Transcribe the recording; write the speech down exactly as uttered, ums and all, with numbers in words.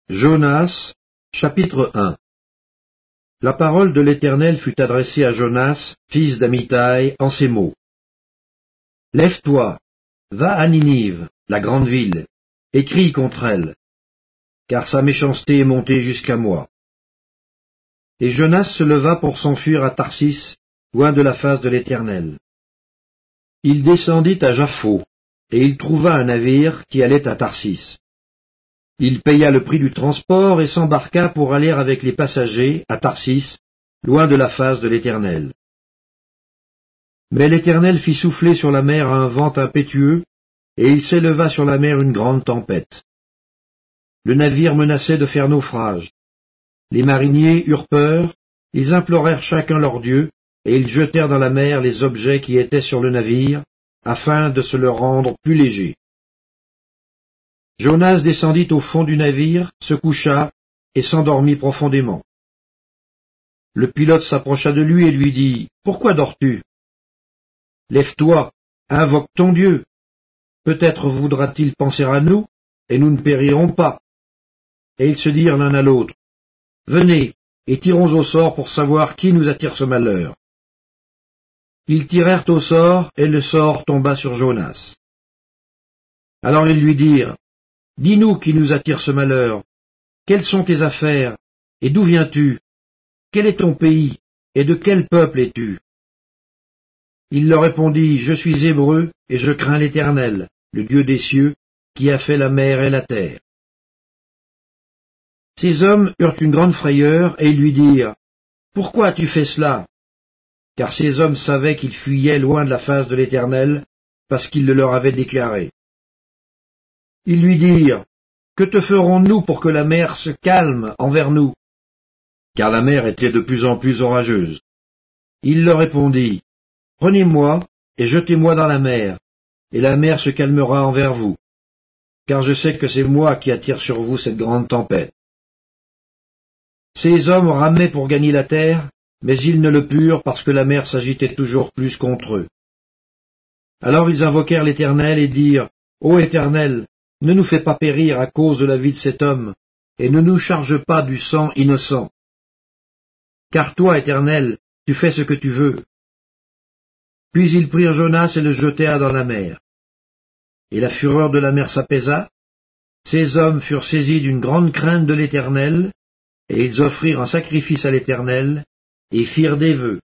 Jonas, chapitre un. La parole de l'Éternel fut adressée à Jonas, fils d'Amittai, en ces mots. Lève-toi, va à Ninive, la grande ville, et crie contre elle, car sa méchanceté est montée jusqu'à moi. Et Jonas se leva pour s'enfuir à Tarsis, loin de la face de l'Éternel. Il descendit à Jaffo, et il trouva un navire qui allait à Tarsis. Il paya le prix du transport et s'embarqua pour aller avec les passagers à Tarsis, loin de la face de l'Éternel. Mais l'Éternel fit souffler sur la mer un vent impétueux, et il s'éleva sur la mer une grande tempête. Le navire menaçait de faire naufrage. Les mariniers eurent peur, ils implorèrent chacun leur Dieu, et ils jetèrent dans la mer les objets qui étaient sur le navire, afin de se le rendre plus léger. Jonas descendit au fond du navire, se coucha, et s'endormit profondément. Le pilote s'approcha de lui et lui dit, « Pourquoi dors-tu? Lève-toi, invoque ton Dieu. Peut-être voudra-t-il penser à nous, et nous ne périrons pas. » Et ils se dirent l'un à l'autre, « Venez, et tirons au sort pour savoir qui nous attire ce malheur. » Ils tirèrent au sort, et le sort tomba sur Jonas. Alors ils lui dirent, « Dis-nous qui nous attire ce malheur. Quelles sont tes affaires, et d'où viens-tu? Quel est ton pays, et de quel peuple es-tu? » Il leur répondit, « Je suis hébreu, et je crains l'Éternel, le Dieu des cieux, qui a fait la mer et la terre. » Ces hommes eurent une grande frayeur, et ils lui dirent, « Pourquoi as-tu fait cela? » Car ces hommes savaient qu'ils fuyaient loin de la face de l'Éternel, parce qu'il le leur avait déclaré. Ils lui dirent, « Que te ferons-nous pour que la mer se calme envers nous? » Car la mer était de plus en plus orageuse. Il leur répondit, « Prenez-moi et jetez-moi dans la mer, et la mer se calmera envers vous, car je sais que c'est moi qui attire sur vous cette grande tempête. » Ces hommes ramaient pour gagner la terre, mais ils ne le purent parce que la mer s'agitait toujours plus contre eux. Alors ils invoquèrent l'Éternel et dirent, « Ô Éternel, ne nous fais pas périr à cause de la vie de cet homme, et ne nous charge pas du sang innocent. Car toi, Éternel, tu fais ce que tu veux. » Puis ils prirent Jonas et le jetèrent dans la mer. Et la fureur de la mer s'apaisa. Ces hommes furent saisis d'une grande crainte de l'Éternel, et ils offrirent un sacrifice à l'Éternel, et firent des vœux.